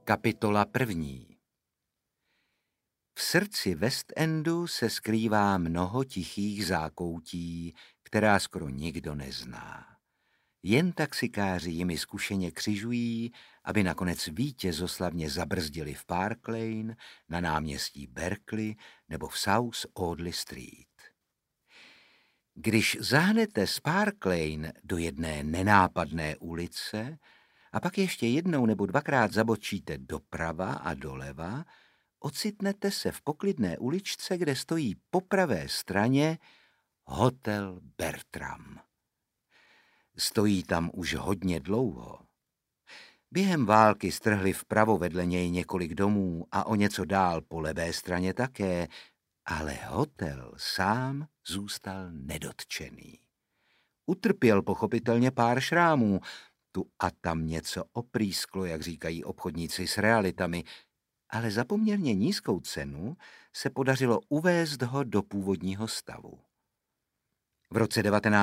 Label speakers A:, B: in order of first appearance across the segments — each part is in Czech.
A: Kapitola 1. V srdci West Endu se skrývá mnoho tichých zákoutí, která skoro nikdo nezná. Jen taxikáři jimi zkušeně křižují, aby nakonec vítězoslavně zabrzdili v Park Lane, na náměstí Berkeley nebo v South Audley Street. Když zahnete z Park Lane do jedné nenápadné ulice a pak ještě jednou nebo dvakrát zabočíte doprava a doleva, ocitnete se v poklidné uličce, kde stojí po pravé straně Hotel Bertram. Stojí tam už hodně dlouho. Během války strhli vpravo vedle něj několik domů a o něco dál po levé straně také, ale hotel sám zůstal nedotčený. Utrpěl pochopitelně pár šrámů, tu a tam něco oprýsklo, jak říkají obchodníci s realitami, ale za poměrně nízkou cenu se podařilo uvést ho do původního stavu. V roce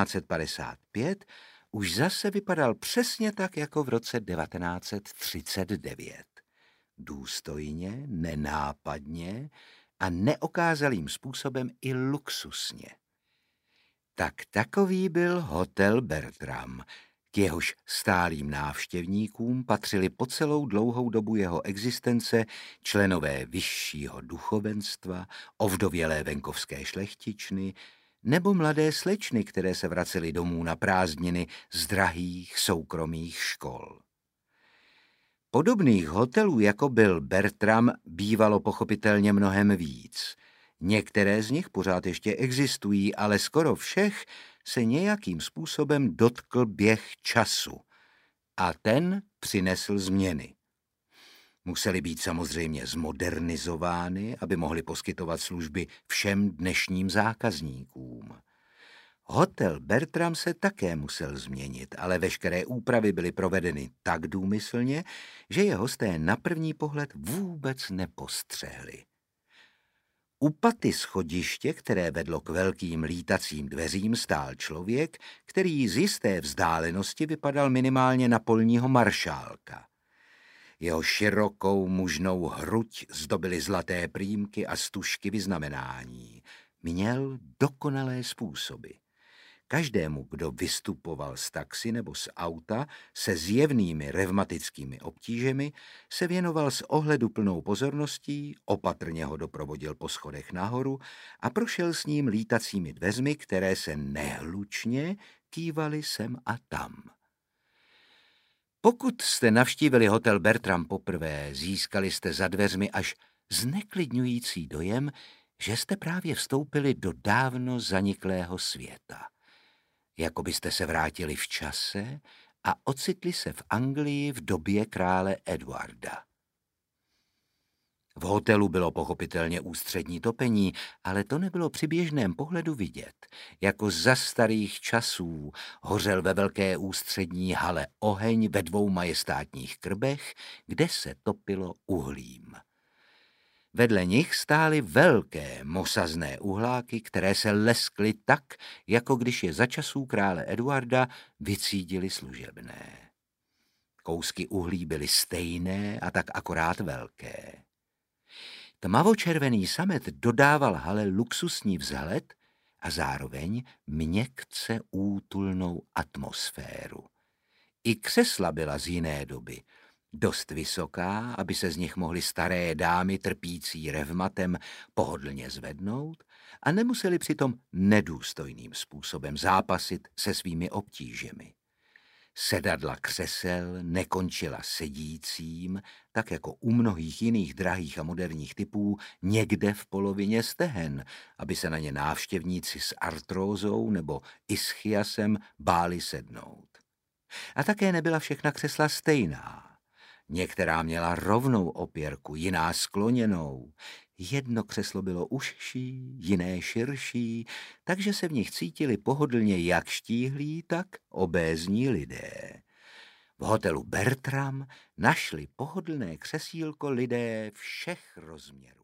A: 1955 už zase vypadal přesně tak, jako v roce 1939. Důstojně, nenápadně a neokázalým způsobem i luxusně. Tak takový byl Hotel Bertram, k jehož stálým návštěvníkům patřili po celou dlouhou dobu jeho existence členové vyššího duchovenstva, ovdovělé venkovské šlechtičny nebo mladé slečny, které se vracely domů na prázdniny z drahých soukromých škol. Podobných hotelů, jako byl Bertram, bývalo pochopitelně mnohem víc. Některé z nich pořád ještě existují, ale skoro všech se nějakým způsobem dotkl běh času a ten přinesl změny. Musely být samozřejmě zmodernizovány, aby mohly poskytovat služby všem dnešním zákazníkům. Hotel Bertram se také musel změnit, ale veškeré úpravy byly provedeny tak důmyslně, že je hosté na první pohled vůbec nepostřehli. U paty schodiště, které vedlo k velkým lítacím dveřím, stál člověk, který z jisté vzdálenosti vypadal minimálně na polního maršálka. Jeho širokou mužnou hruď zdobily zlaté prýmky a stužky vyznamenání. Měl dokonalé způsoby. Každému, kdo vystupoval z taxi nebo z auta se zjevnými revmatickými obtížemi, se věnoval s ohleduplnou pozorností, opatrně ho doprovodil po schodech nahoru a prošel s ním lítacími dveřmi, které se nehlučně kývaly sem a tam. Pokud jste navštívili Hotel Bertram poprvé, získali jste za dveřmi až zneklidňující dojem, že jste právě vstoupili do dávno zaniklého světa. Jako byste se vrátili v čase a ocitli se v Anglii v době krále Edwarda. V hotelu bylo pochopitelně ústřední topení, ale to nebylo při běžném pohledu vidět. Jako za starých časů hořel ve velké ústřední hale oheň ve 2 majestátních krbech, kde se topilo uhlím. Vedle nich stály velké mosazné uhláky, které se leskly tak, jako když je za časů krále Eduarda vycídili služebné. Kousky uhlí byly stejné a tak akorát velké. Tmavočervený samet dodával hale luxusní vzhled a zároveň měkce útulnou atmosféru. I křesla byla z jiné doby, dost vysoká, aby se z nich mohly staré dámy trpící revmatem pohodlně zvednout a nemuseli přitom nedůstojným způsobem zápasit se svými obtížemi. Sedadla křesel nekončila sedícím, tak jako u mnohých jiných drahých a moderních typů, někde v polovině stehen, aby se na ně návštěvníci s artrózou nebo ischiasem báli sednout. A také nebyla všechna křesla stejná. Některá měla rovnou opěrku, jiná skloněnou. Jedno křeslo bylo užší, jiné širší, takže se v nich cítili pohodlně jak štíhlí, tak obézní lidé. V hotelu Bertram našli pohodlné křesílko lidé všech rozměrů.